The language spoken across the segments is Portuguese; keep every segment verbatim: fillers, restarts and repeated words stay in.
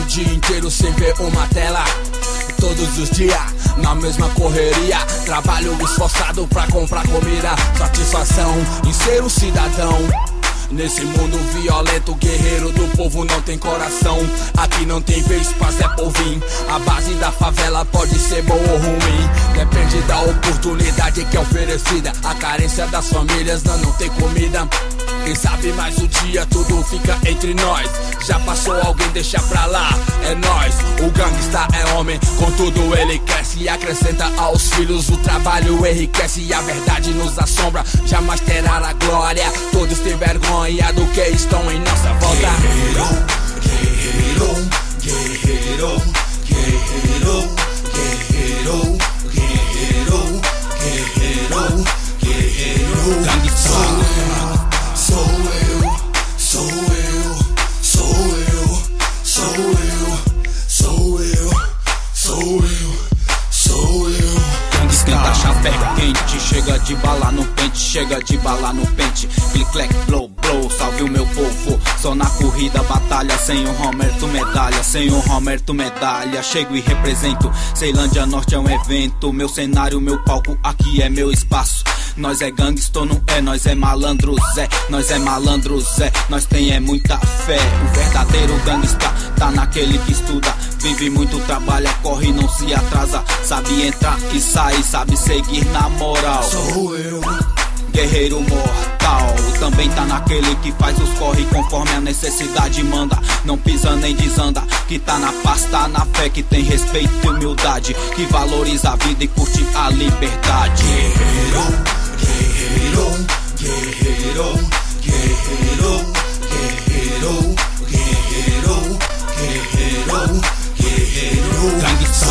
dia inteiro sem ver uma tela. Todos os dias, na mesma correria, trabalho esforçado pra comprar comida. Satisfação em ser um cidadão. Nesse mundo violento, guerreiro do povo não tem coração. Aqui não tem vez pra Zé Povinho. A base da favela pode ser boa ou ruim, depende da oportunidade que é oferecida. A carência das famílias não, não tem comida. Quem sabe mais um dia tudo fica entre nós. Já passou alguém, deixa pra lá, é nós. O gangsta é homem, contudo ele cresce e acrescenta aos filhos. O trabalho enriquece e a verdade nos assombra. Jamais terá a glória, todos têm vergonha do que estão em nossa volta. Guerreiro, guerreiro, guerreiro, guerreiro, guerreiro, guerreiro, guerreiro, guerreiro. Gangsta. Sou eu, sou eu, sou eu, sou eu, sou eu, sou eu, sou eu. Esquenta chapéu quente, chega de bala no pente, chega de bala no pente. Click, clack, blow, blow, salve o meu povo. Só na corrida, batalha, sem um Homer tu medalha, sem um Homer tu medalha. Chego e represento, Ceilândia Norte é um evento. Meu cenário, meu palco, aqui é meu espaço. Nós é gangsta, não é, nós é malandro Zé. Nós é malandro Zé, nós tem é muita fé. O verdadeiro gangsta tá naquele que estuda, vive muito, trabalha, corre, não se atrasa. Sabe entrar e sair, sabe seguir na moral. Sou eu, guerreiro mortal. Também tá naquele que faz os corre conforme a necessidade manda. Não pisa nem desanda, que tá na paz, tá na fé, que tem respeito e humildade, que valoriza a vida e curte a liberdade. guerreiro, guerreiro, guerreiro, guerreiro, guerreiro, guerreiro, guerreiro, guerreiro. Gangsta.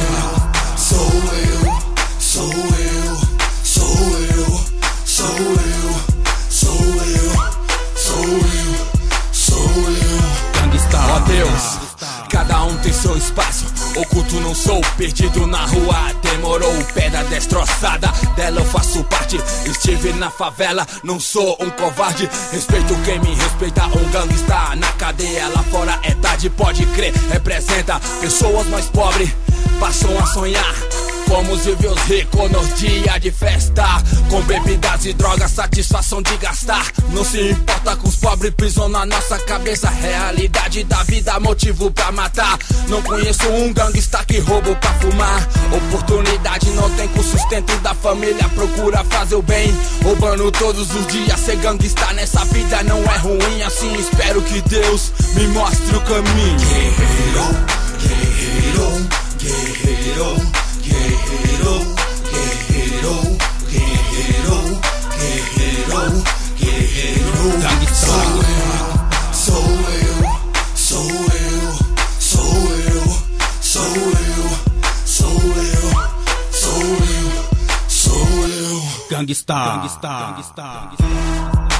Sou eu, sou eu, sou eu, sou eu, sou eu, sou eu, sou eu. Gangsta. Ó Deus, cada um tem seu espaço. Oculto não sou, perdido na rua. Demorou, pedra destroçada, dela eu faço parte. Estive na favela, não sou um covarde. Respeito quem me respeita, um gangsta. Na cadeia, lá fora é tarde, pode crer. Representa pessoas mais pobres, passam a sonhar como vive os ricos nos dias de festa, com bebidas e drogas, satisfação de gastar. Não se importa com os pobres, pisam na nossa cabeça. Realidade da vida, motivo pra matar. Não conheço um gangsta que rouba pra fumar. Oportunidade não tem com sustento da família, procura fazer o bem, roubando todos os dias. Ser gangsta nessa vida não é ruim, assim espero que Deus me mostre o caminho. Guerreiro, guerreiro, guerreiro, guerreiro, guerreiro, guerreiro, guerreiro, guerreiro. Gangsta. Sou eu, sou eu, sou eu, sou eu, sou eu, sou eu, sou eu, sou eu. Gangsta. Gangsta. Gangsta.